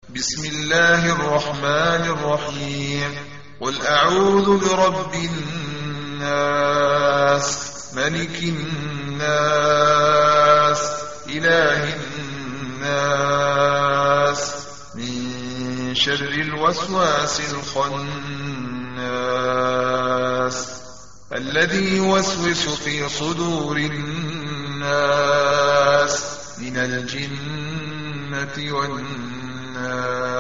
بسم الله الرحمن الرحيم. قل أعوذ برب الناس ملك الناس إله الناس من شر الوسواس الخناس الذي يوسوس في صدور الناس من الجنة والناس.